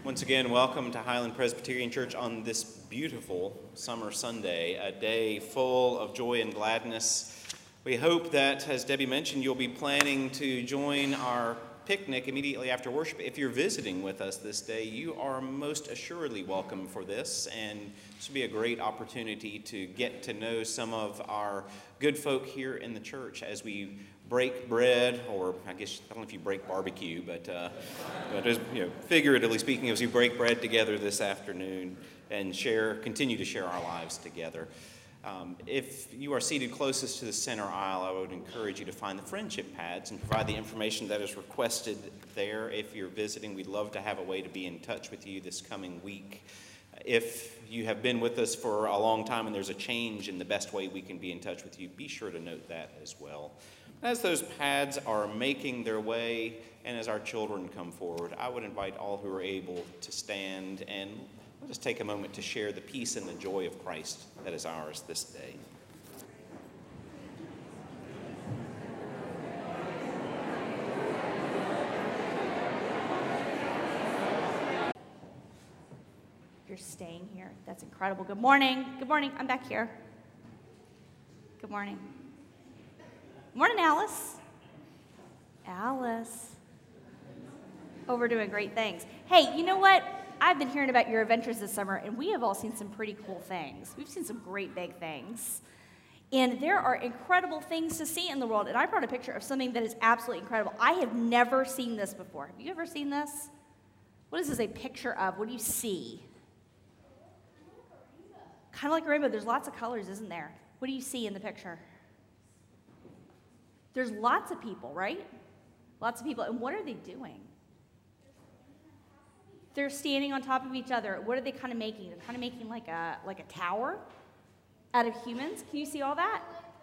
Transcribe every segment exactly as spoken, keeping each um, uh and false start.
Once again, welcome to Highland Presbyterian Church on this beautiful summer Sunday, a day full of joy and gladness. We hope that, as Debbie mentioned, you'll be planning to join our picnic immediately after worship. If you're visiting with us this day, you are most assuredly welcome for this, and this will be a great opportunity to get to know some of our good folk here in the church as we break bread, or I guess, I don't know if you break barbecue, but, uh, but as, you know, figuratively speaking, as we break bread together this afternoon and share, continue to share our lives together. Um, if you are seated closest to the center aisle, I would encourage you to find the friendship pads and provide the information that is requested there. If you're visiting, we'd love to have a way to be in touch with you this coming week. If you have been with us for a long time and there's a change in the best way we can be in touch with you, be sure to note that as well. As those pads are making their way and as our children come forward, I would invite all who are able to stand and let us take a moment to share the peace and the joy of Christ that is ours this day. You're staying here. That's incredible. Good morning. Good morning. I'm back here. Good morning. Morning, Alice. Alice. Oh, we're doing great things. Hey, you know what? I've been hearing about your adventures this summer, and we have all seen some pretty cool things. We've seen some great big things. And there are incredible things to see in the world. And I brought a picture of something that is absolutely incredible. I have never seen this before. Have you ever seen this? What is this a picture of? What do you see? Kind of like a rainbow. There's lots of colors, isn't there? What do you see in the picture? There's lots of people, right? Lots of people. And what are they doing? They're standing on top of each other. What are they kind of making? They're kind of making like a like a tower out of humans. Can you see all that?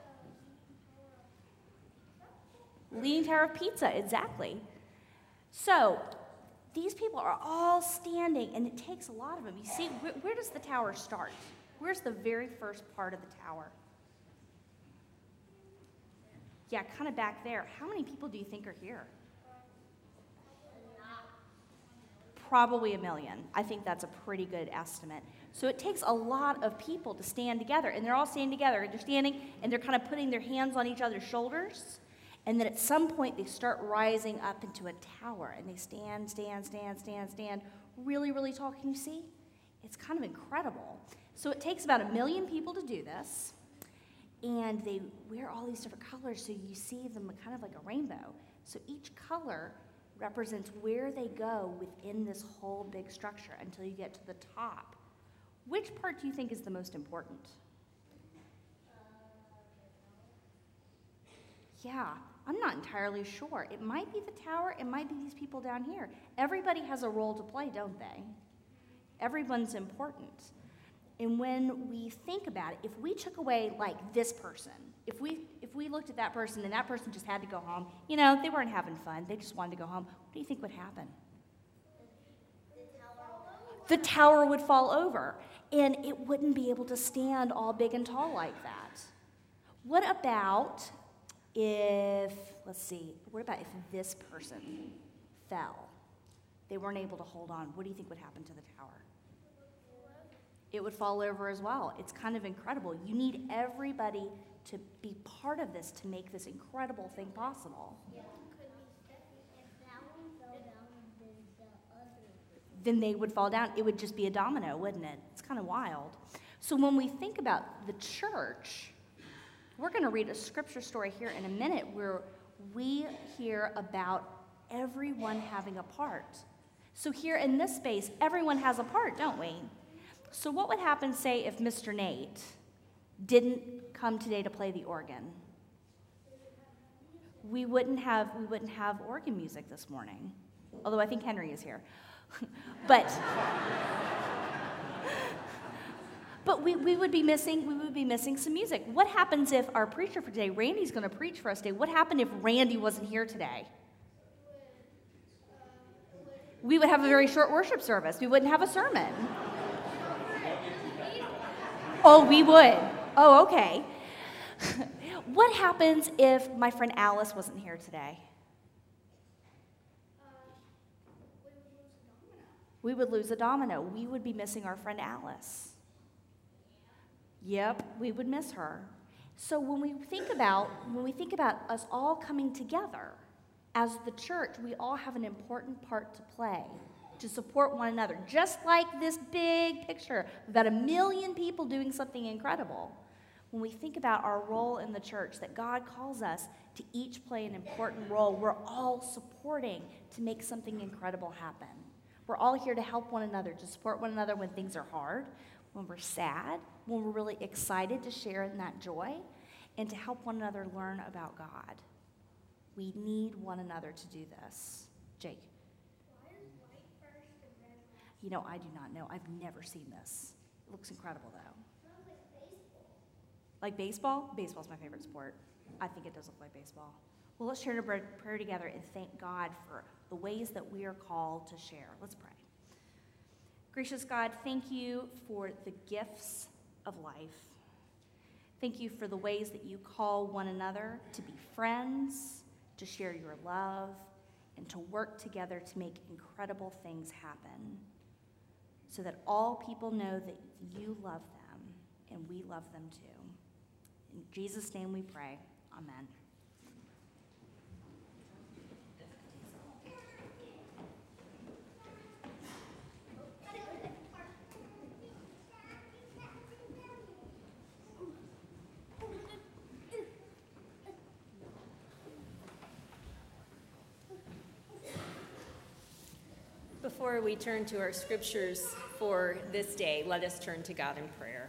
Leaning Tower of Pizza, exactly. So these people are all standing, and it takes a lot of them. You see, where, where does the tower start? Where's the very first part of the tower? Yeah, kind of back there. How many people do you think are here? Probably a million. I think that's a pretty good estimate. So it takes a lot of people to stand together, and they're all standing together. They're standing, and they're kind of putting their hands on each other's shoulders, and then at some point they start rising up into a tower, and they stand, stand, stand, stand, stand, really, really tall. Can you see? It's kind of incredible. So it takes about a million people to do this. And they wear all these different colors, so you see them kind of like a rainbow. So each color represents where they go within this whole big structure until you get to the top. Which part do you think is the most important? Yeah, I'm not entirely sure. It might be the tower, it might be these people down here. Everybody has a role to play, don't they? Everyone's important. And when we think about it, if we took away, like, this person, if we if we looked at that person and that person just had to go home, you know, they weren't having fun, they just wanted to go home, what do you think would happen? The tower would fall over, and it wouldn't be able to stand all big and tall like that. What about if, let's see, what about if this person fell? They weren't able to hold on. What do you think would happen to the tower? It would fall over as well. It's kind of incredible. You need everybody to be part of this to make this incredible thing possible. Yeah. Then they would fall down. It would just be a domino, wouldn't it? It's kind of wild. So when we think about the church, we're going to read a scripture story here in a minute where we hear about everyone having a part. So here in this space, everyone has a part, don't we? So what would happen, say, if Mister Nate didn't come today to play the organ? We wouldn't have we wouldn't have organ music this morning. Although I think Henry is here. but but we, we would be missing we would be missing some music. What happens if our preacher for today, Randy's going to preach for us today? What happened if Randy wasn't here today? We would have a very short worship service. We wouldn't have a sermon. Oh, we would. Oh, okay. What happens if my friend Alice wasn't here today? We would lose a domino. We would be missing our friend Alice. Yep, we would miss her. So when we think about when we think about us all coming together as the church, we all have an important part to play to support one another. Just like this big picture, about a million people doing something incredible. When we think about our role in the church, that God calls us to each play an important role, we're all supporting to make something incredible happen. We're all here to help one another, to support one another when things are hard, when we're sad, when we're really excited to share in that joy, and to help one another learn about God. We need one another to do this. Jake? Why is white first and red last? You know, I do not know. I've never seen this. It looks incredible, though. Sounds like baseball. Like baseball? Baseball's my favorite sport. I think it does look like baseball. Well, let's share a prayer together and thank God for the ways that we are called to share. Let's pray. Gracious God, thank you for the gifts of life. Thank you for the ways that you call one another to be friends, to share your love, and to work together to make incredible things happen, so that all people know that you love them and we love them too. In Jesus' name we pray. Amen. Before we turn to our scriptures for this day, let us turn to God in prayer.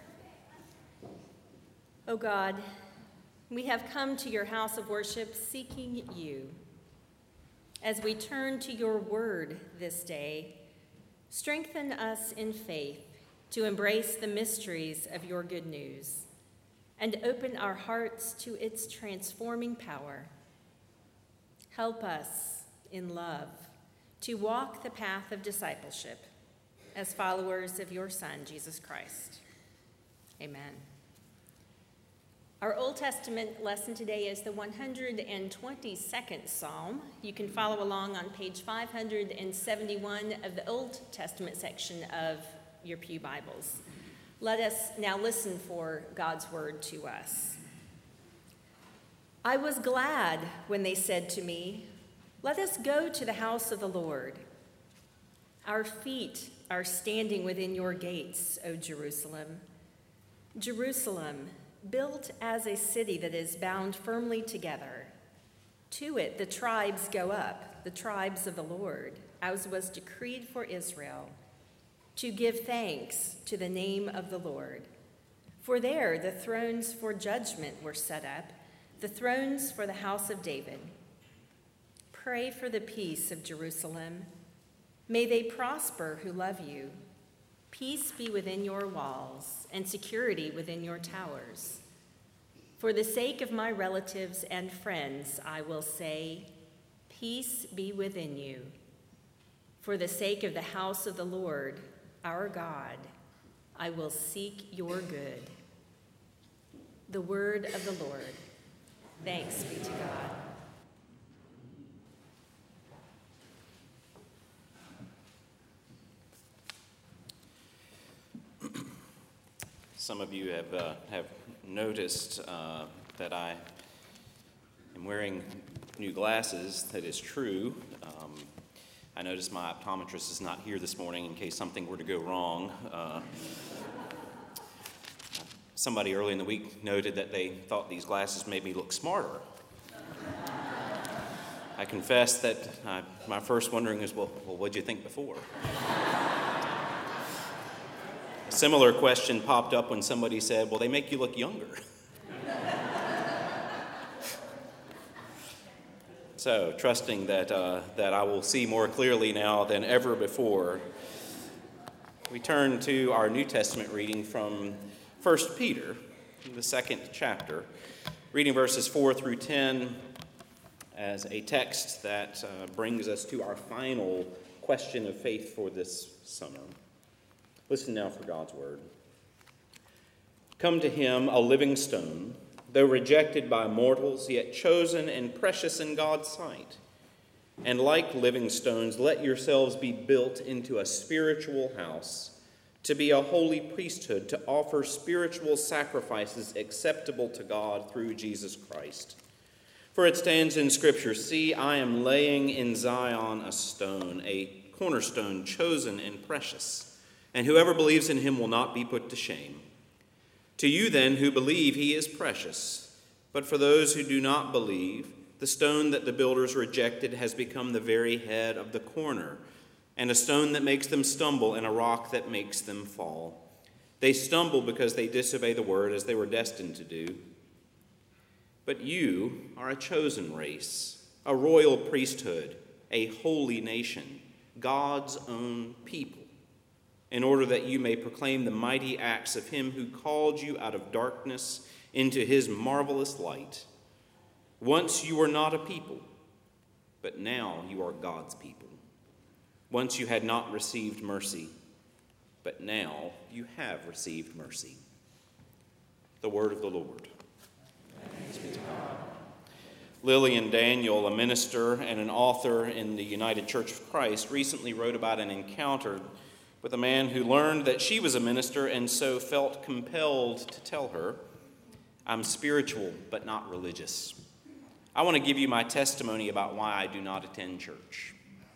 O God, we have come to your house of worship seeking you. As we turn to your word this day, strengthen us in faith to embrace the mysteries of your good news and open our hearts to its transforming power. Help us in love to walk the path of discipleship as followers of your Son, Jesus Christ. Amen. Our Old Testament lesson today is the one hundred twenty-second Psalm. You can follow along on page five hundred seventy-one of the Old Testament section of your pew Bibles. Let us now listen for God's word to us. I was glad when they said to me, "Let us go to the house of the Lord." Our feet are standing within your gates, O Jerusalem. Jerusalem, built as a city that is bound firmly together. To it the tribes go up, the tribes of the Lord, as was decreed for Israel, to give thanks to the name of the Lord. For there the thrones for judgment were set up, the thrones for the house of David. Pray for the peace of Jerusalem. May they prosper who love you. Peace be within your walls and security within your towers. For the sake of my relatives and friends, I will say, peace be within you. For the sake of the house of the Lord, our God, I will seek your good. The word of the Lord. Thanks be to God. Some of you have uh, have noticed uh, that I am wearing new glasses. That is true. Um, I noticed my optometrist is not here this morning in case something were to go wrong. Uh, somebody early in the week noted that they thought these glasses made me look smarter. I confess that uh, my first wondering is, well, well, what'd you think before? A similar question popped up when somebody said, well, they make you look younger. So, trusting that uh, that I will see more clearly now than ever before, we turn to our New Testament reading from First Peter, the second chapter, reading verses four through ten as a text that uh, brings us to our final question of faith for this summer. Listen now for God's word. Come to him, a living stone, though rejected by mortals, yet chosen and precious in God's sight. And like living stones, let yourselves be built into a spiritual house, to be a holy priesthood, to offer spiritual sacrifices acceptable to God through Jesus Christ. For it stands in Scripture, see, I am laying in Zion a stone, a cornerstone chosen and precious, and whoever believes in him will not be put to shame. To you then who believe, he is precious, but for those who do not believe, the stone that the builders rejected has become the very head of the corner, and a stone that makes them stumble, and a rock that makes them fall. They stumble because they disobey the word as they were destined to do. But you are a chosen race, a royal priesthood, a holy nation, God's own people, in order that you may proclaim the mighty acts of him who called you out of darkness into his marvelous light. Once you were not a people, but now you are God's people. Once you had not received mercy, but now you have received mercy. The word of the Lord. Thanks be to God. Lillian Daniel, a minister and an author in the United Church of Christ, recently wrote about an encounter with a man who learned that she was a minister and so felt compelled to tell her, I'm spiritual but not religious. I want to give you my testimony about why I do not attend church.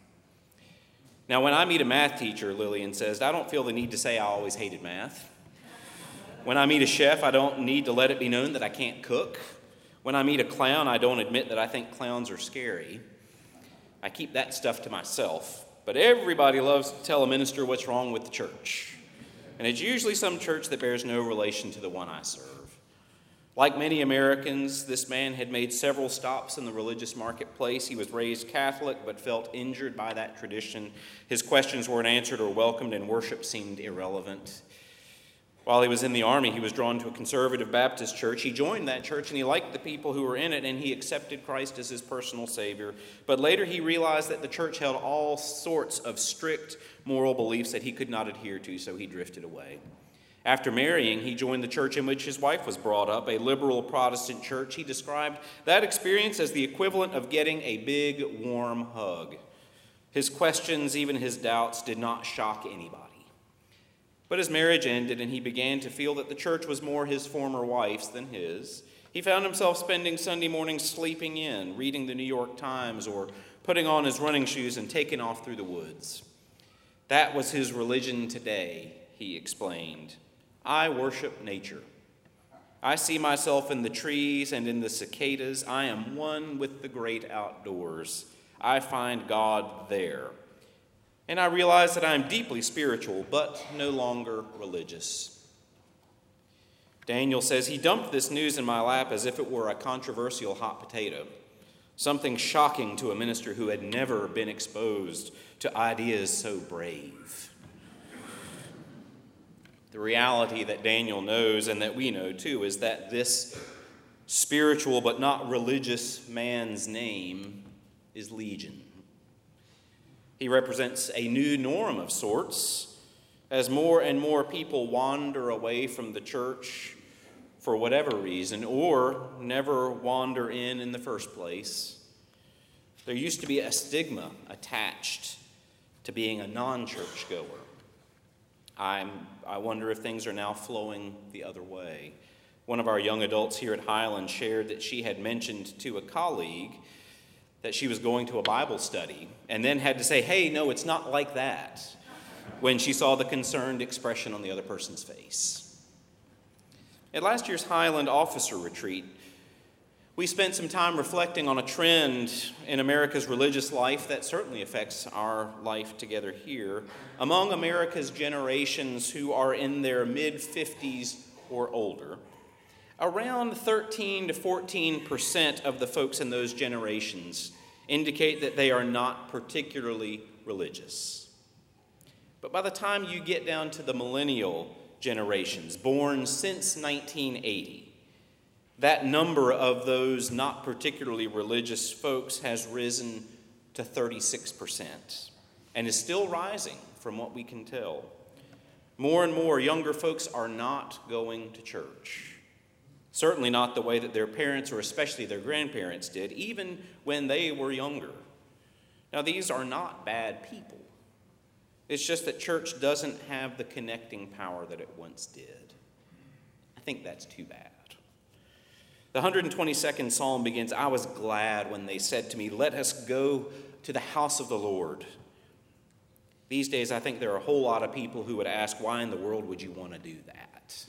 Now, when I meet a math teacher, Lillian says, I don't feel the need to say I always hated math. When I meet a chef, I don't need to let it be known that I can't cook. When I meet a clown, I don't admit that I think clowns are scary. I keep that stuff to myself. But everybody loves to tell a minister what's wrong with the church. And it's usually some church that bears no relation to the one I serve. Like many Americans, this man had made several stops in the religious marketplace. He was raised Catholic, but felt injured by that tradition. His questions weren't answered or welcomed, and worship seemed irrelevant. While he was in the army, he was drawn to a conservative Baptist church. He joined that church, and he liked the people who were in it, and he accepted Christ as his personal Savior. But later he realized that the church held all sorts of strict moral beliefs that he could not adhere to, so he drifted away. After marrying, he joined the church in which his wife was brought up, a liberal Protestant church. He described that experience as the equivalent of getting a big, warm hug. His questions, even his doubts, did not shock anybody. But his marriage ended, and he began to feel that the church was more his former wife's than his. He found himself spending Sunday mornings sleeping in, reading the New York Times, or putting on his running shoes and taking off through the woods. That was his religion today, he explained. I worship nature. I see myself in the trees and in the cicadas. I am one with the great outdoors. I find God there. And I realize that I am deeply spiritual, but no longer religious. Daniel says he dumped this news in my lap as if it were a controversial hot potato, something shocking to a minister who had never been exposed to ideas so brave. The reality that Daniel knows, and that we know too, is that this spiritual but not religious man's name is Legion. He represents a new norm of sorts as more and more people wander away from the church for whatever reason, or never wander in in the first place. There used to be a stigma attached to being a non-church goer. I'm, I wonder if things are now flowing the other way. One of our young adults here at Highland shared that she had mentioned to a colleague that she was going to a Bible study and then had to say, hey, no, it's not like that, when she saw the concerned expression on the other person's face. At last year's Highland Officer Retreat, we spent some time reflecting on a trend in America's religious life that certainly affects our life together here. Among America's generations who are in their mid-fifties or older, around thirteen to fourteen percent of the folks in those generations indicate that they are not particularly religious. But by the time you get down to the millennial generations, born since nineteen eighty, that number of those not particularly religious folks has risen to thirty-six percent and is still rising from what we can tell. More and more younger folks are not going to church. Certainly not the way that their parents or especially their grandparents did, even when they were younger. Now, these are not bad people. It's just that church doesn't have the connecting power that it once did. I think that's too bad. The one hundred twenty-second Psalm begins, "I was glad when they said to me, 'Let us go to the house of the Lord.'" These days, I think there are a whole lot of people who would ask, why in the world would you want to do that?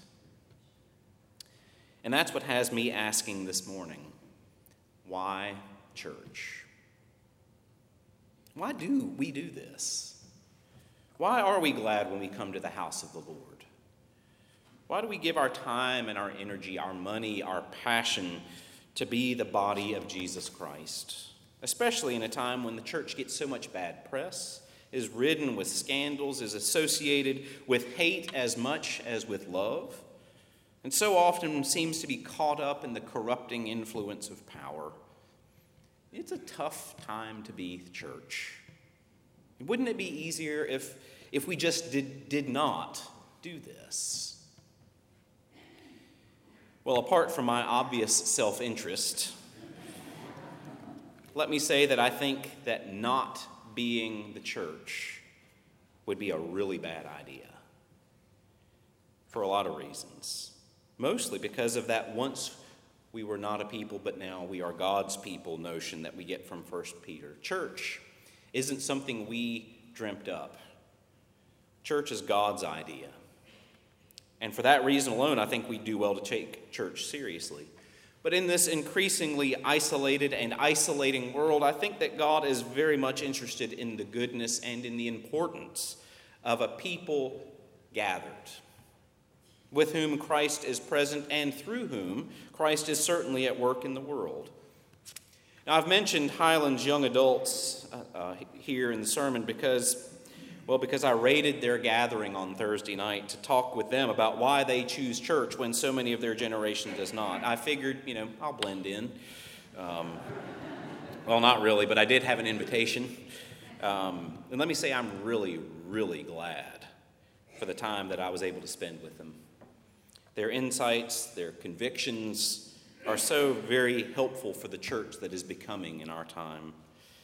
And that's what has me asking this morning, why church? Why do we do this? Why are we glad when we come to the house of the Lord? Why do we give our time and our energy, our money, our passion to be the body of Jesus Christ? Especially in a time when the church gets so much bad press, is ridden with scandals, is associated with hate as much as with love, and so often seems to be caught up in the corrupting influence of power. It's a tough time to be church. Wouldn't it be easier if, if we just did, did not do this? Well, apart from my obvious self-interest, let me say that I think that not being the church would be a really bad idea for a lot of reasons. Mostly because of that once we were not a people, but now we are God's people notion that we get from First Peter. Church isn't something we dreamt up. Church is God's idea. And for that reason alone, I think we do well to take church seriously. But in this increasingly isolated and isolating world, I think that God is very much interested in the goodness and in the importance of a people gathered, with whom Christ is present and through whom Christ is certainly at work in the world. Now, I've mentioned Highlands young adults uh, uh, here in the sermon because, well, because I raided their gathering on Thursday night to talk with them about why they choose church when so many of their generation does not. I figured, you know, I'll blend in. Um, well, not really, but I did have an invitation. Um, and let me say I'm really, really glad for the time that I was able to spend with them. Their insights, their convictions are so very helpful for the church that is becoming in our time.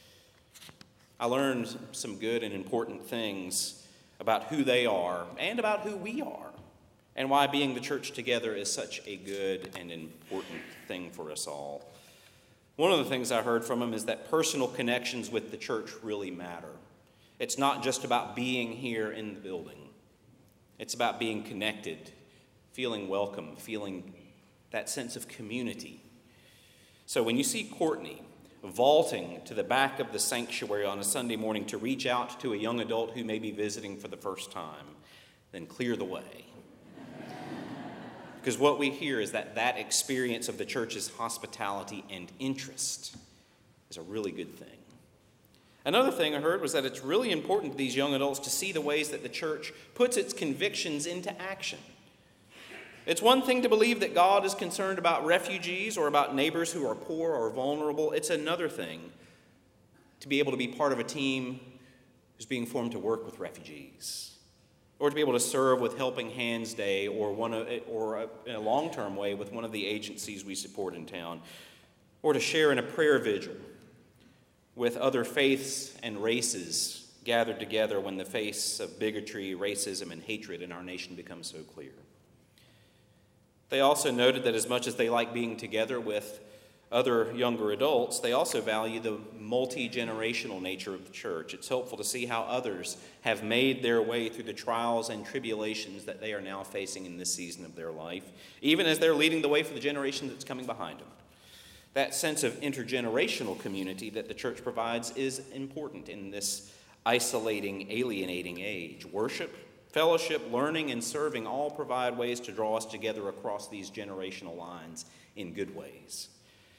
I learned some good and important things about who they are and about who we are, and why being the church together is such a good and important thing for us all. One of the things I heard from them is that personal connections with the church really matter. It's not just about being here in the building. It's about being connected, feeling welcome, feeling that sense of community. So when you see Courtney vaulting to the back of the sanctuary on a Sunday morning to reach out to a young adult who may be visiting for the first time, then clear the way. Because what we hear is that that experience of the church's hospitality and interest is a really good thing. Another thing I heard was that it's really important to these young adults to see the ways that the church puts its convictions into action. It's one thing to believe that God is concerned about refugees or about neighbors who are poor or vulnerable. It's another thing to be able to be part of a team who's being formed to work with refugees, or to be able to serve with Helping Hands Day, or one of, or a, in a long-term way with one of the agencies we support in town, or to share in a prayer vigil with other faiths and races gathered together when the face of bigotry, racism, and hatred in our nation becomes so clear. They also noted that as much as they like being together with other younger adults, they also value the multi-generational nature of the church. It's helpful to see how others have made their way through the trials and tribulations that they are now facing in this season of their life, even as they're leading the way for the generation that's coming behind them. That sense of intergenerational community that the church provides is important in this isolating, alienating age. Worship, fellowship, learning, and serving all provide ways to draw us together across these generational lines in good ways.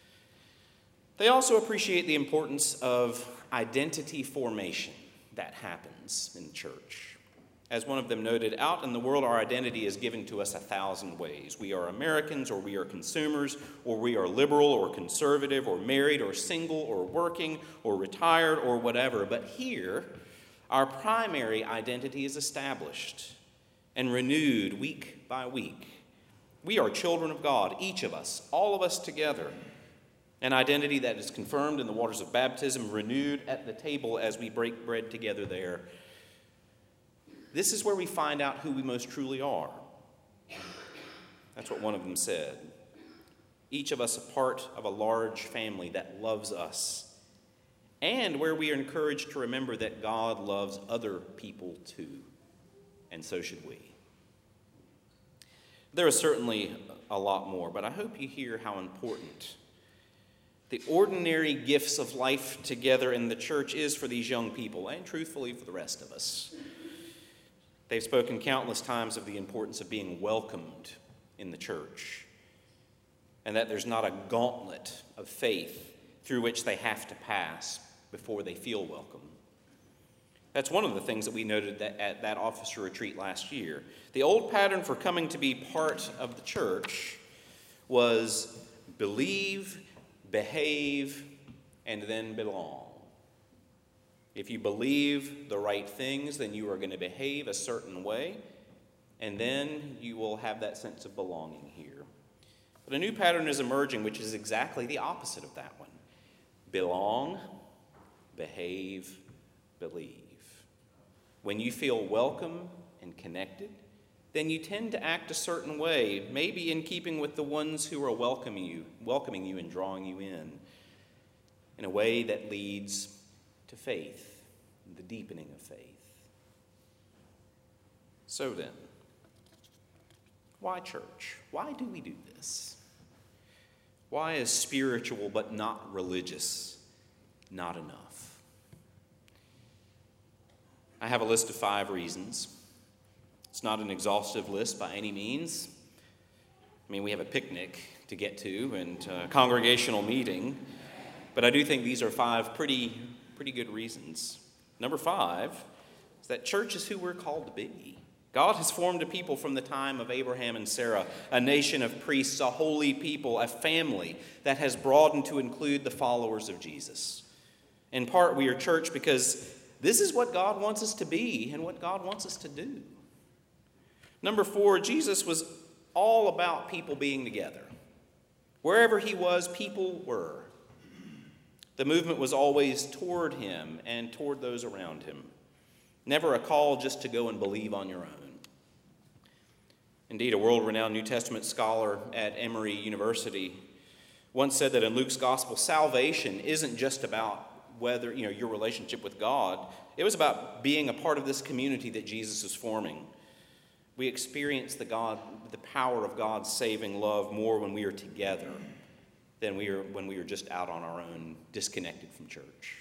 They also appreciate the importance of identity formation that happens in the church. As one of them noted, out in the world, our identity is given to us a thousand ways. We are Americans, or we are consumers, or we are liberal or conservative, or married or single or working or retired or whatever. But here, our primary identity is established and renewed week by week. We are children of God, each of us, all of us together. An identity that is confirmed in the waters of baptism, renewed at the table as we break bread together there. This is where we find out who we most truly are. That's what one of them said. Each of us a part of a large family that loves us, and where we are encouraged to remember that God loves other people too, and so should we. There is certainly a lot more, but I hope you hear how important the ordinary gifts of life together in the church is for these young people, and truthfully for the rest of us. They've spoken countless times of the importance of being welcomed in the church, and that there's not a gauntlet of faith through which they have to pass before they feel welcome. That's one of the things that we noted that at that officer retreat last year. The old pattern for coming to be part of the church was believe, behave, and then belong. If you believe the right things, then you are going to behave a certain way, and then you will have that sense of belonging here. But a new pattern is emerging, which is exactly the opposite of that one. Belong, behave, believe. When you feel welcome and connected, then you tend to act a certain way, maybe in keeping with the ones who are welcoming you, welcoming you and drawing you in, in a way that leads to faith, the deepening of faith. So then, why church? Why do we do this? Why is spiritual but not religious not enough? I have a list of five reasons. It's not an exhaustive list by any means. I mean, we have a picnic to get to and a congregational meeting, but I do think these are five pretty, pretty good reasons. Number five is that church is who we're called to be. God has formed a people from the time of Abraham and Sarah, a nation of priests, a holy people, a family that has broadened to include the followers of Jesus. In part, we are church because this is what God wants us to be and what God wants us to do. Number four, Jesus was all about people being together. Wherever he was, people were. The movement was always toward him and toward those around him. Never a call just to go and believe on your own. Indeed, a world-renowned New Testament scholar at Emory University once said that in Luke's gospel, salvation isn't just about whether, you know, your relationship with God. It was about being a part of this community that Jesus is forming. We experience the God, the power of God's saving love more when we are together than we are when we are just out on our own, disconnected from church.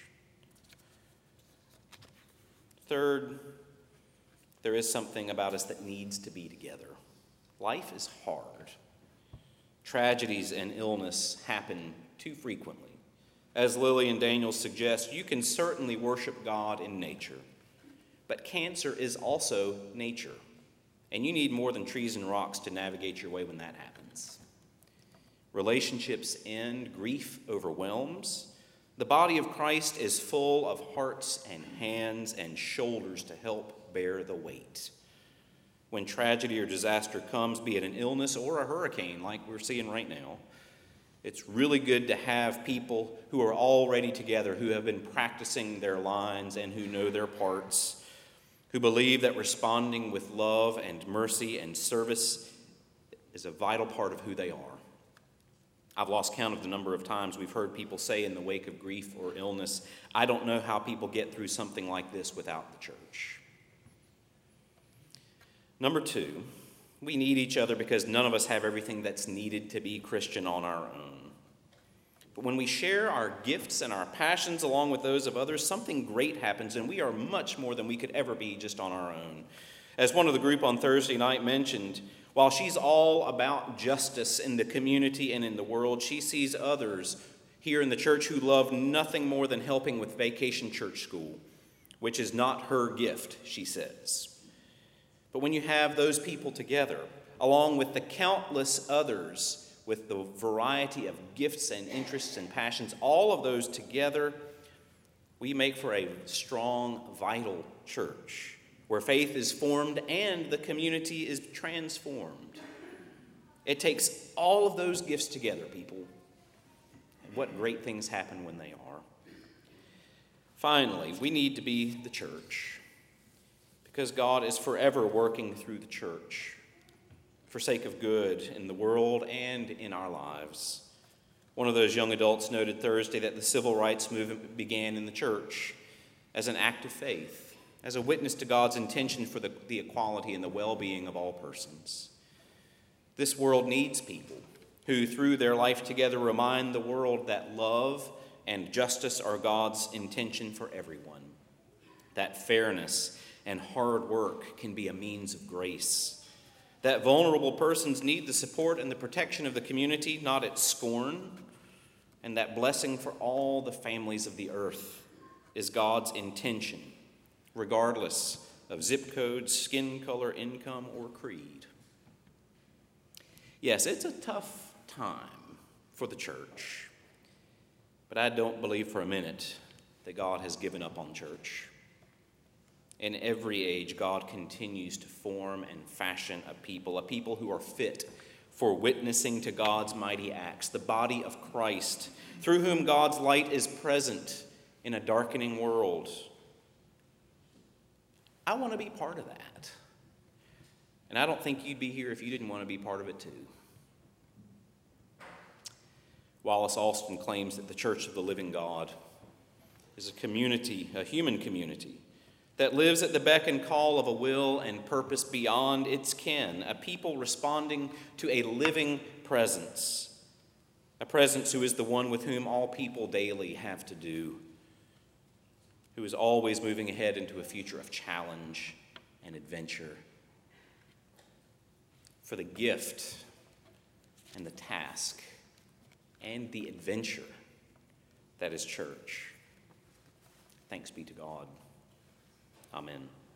Third, there is something about us that needs to be together. Life is hard. Tragedies and illness happen too frequently. As Lily and Daniel suggest, you can certainly worship God in nature, but cancer is also nature, and you need more than trees and rocks to navigate your way when that happens. Relationships end, grief overwhelms. The body of Christ is full of hearts and hands and shoulders to help bear the weight. When tragedy or disaster comes, be it an illness or a hurricane like we're seeing right now, it's really good to have people who are already together, who have been practicing their lines and who know their parts, who believe that responding with love and mercy and service is a vital part of who they are. I've lost count of the number of times we've heard people say in the wake of grief or illness, I don't know how people get through something like this without the church. Number two, we need each other because none of us have everything that's needed to be Christian on our own. But when we share our gifts and our passions along with those of others, something great happens, and we are much more than we could ever be just on our own. As one of the group on Thursday night mentioned, while she's all about justice in the community and in the world, she sees others here in the church who love nothing more than helping with Vacation Church School, which is not her gift, she says. But when you have those people together, along with the countless others with the variety of gifts and interests and passions, all of those together, we make for a strong, vital church where faith is formed and the community is transformed. It takes all of those gifts together, people. what great things happen when they are. Finally, we need to be the church, because God is forever working through the church for sake of good in the world and in our lives. One of those young adults noted Thursday that the civil rights movement began in the church as an act of faith, as a witness to God's intention for the, the equality and the well-being of all persons. This world needs people who, through their life together, remind the world that love and justice are God's intention for everyone, that fairness and hard work can be a means of grace, that vulnerable persons need the support and the protection of the community, not its scorn, and that blessing for all the families of the earth is God's intention, regardless of zip code, skin color, income, or creed. Yes, it's a tough time for the church, but I don't believe for a minute that God has given up on church. In every age, God continues to form and fashion a people, a people who are fit for witnessing to God's mighty acts, the body of Christ, through whom God's light is present in a darkening world. I want to be part of that. And I don't think you'd be here if you didn't want to be part of it too. Wallace Alston claims that the Church of the Living God is a community, a human community, that lives at the beck and call of a will and purpose beyond its kin, a people responding to a living presence, a presence who is the one with whom all people daily have to do, who is always moving ahead into a future of challenge and adventure. For the gift and the task and the adventure that is church. Thanks be to God. Amen.